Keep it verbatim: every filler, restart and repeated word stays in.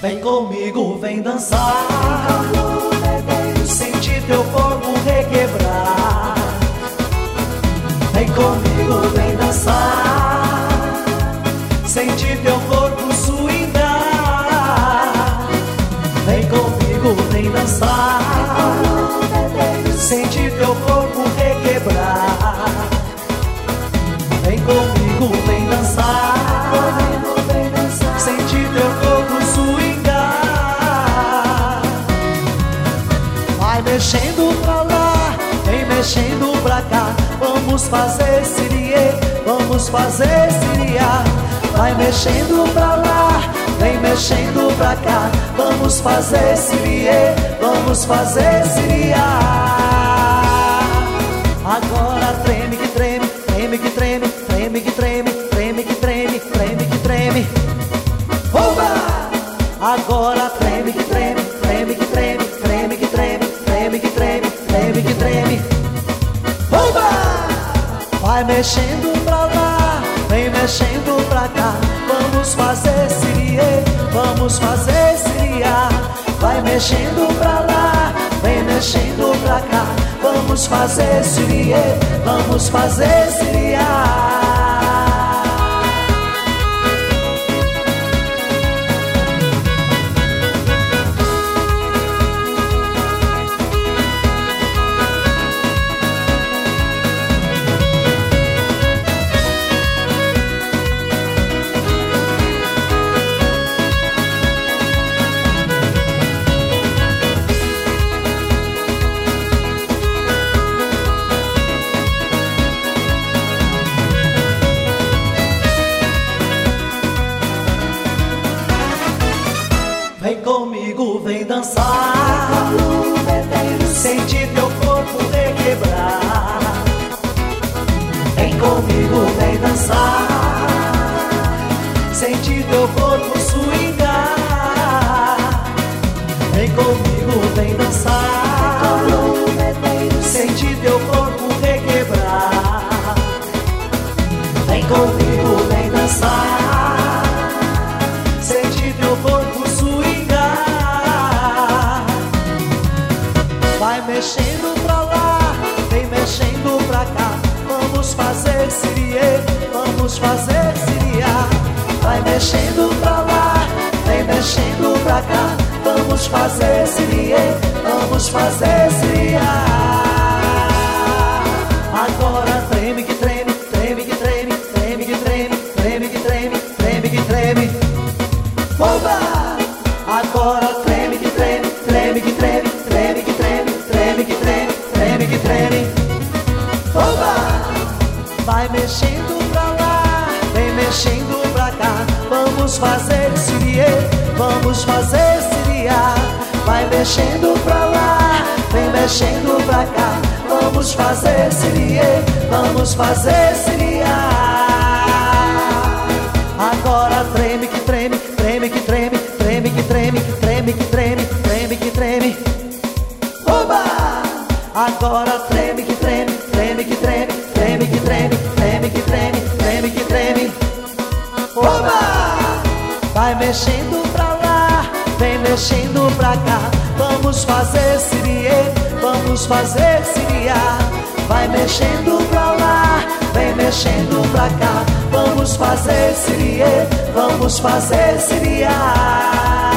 Vem comigo, vem dançar, sentir teu corpo requebrar. Vem comigo, vem dançar, sentir teu corpo swingar. Vem comigo, vem dançar, sentir teu corpo requebrar. Vem comigo, vem dançar, sentir teu corpo swingar. Vai mexendo pra lá, vem mexendo pra cá. Vamos fazer siriê, vamos fazer siriá. Vai mexendo pra lá, vem mexendo pra cá. Vamos fazer siriê, vamos fazer siriá. Agora treme que treme, treme que treme, treme que treme, treme que treme, treme que treme. Oba! Agora treme que treme, treme que treme, treme que treme, treme que treme, treme que treme. Oba! Vai mexendo pra lá, vem mexendo pra cá. Vamos fazer siriê, vamos fazer siriá. Vai mexendo pra lá, vem mexendo pra cá. Vamos fazer siriê, vamos fazer siriá. Vem comigo, vem dançar, sentir teu corpo requebrar. Vem comigo, vem dançar, sentir teu corpo swingar. Vem comigo, vem dançar, sentir teu corpo requebrar. Vem comigo, vem dançar, sentir teu corpo swingar. Vai mexendo pra lá, vem mexendo pra cá. Vamos fazer siriê, vamos fazer siriá. Vai mexendo pra lá, vem mexendo pra cá. Vamos fazer siriê, vamos fazer siriá. Agora treme que treme, treme que treme, treme que treme, treme que treme, treme que treme. Oba! Agora treme que treme, treme que treme, treme que treme, treme que treme, treme que treme. Oba! Vai mexendo pra lá, vem mexendo pra cá. Vamos fazer siriê, vamos fazer siriá. Vai mexendo pra lá, vem mexendo pra cá. Vamos fazer siriê, vamos fazer siriá. Agora treme que treme, treme que treme, treme que treme, treme que treme, treme que treme. Oba! Agora treme que treme, treme que treme, treme que treme, treme que treme, treme que treme. Oba! Vai mexendo pra lá, vem mexendo pra cá. Vamos fazer siriê, vamos fazer siriá. Vai mexendo pra lá, vem mexendo pra cá. Vamos fazer siriê, vamos fazer siriá.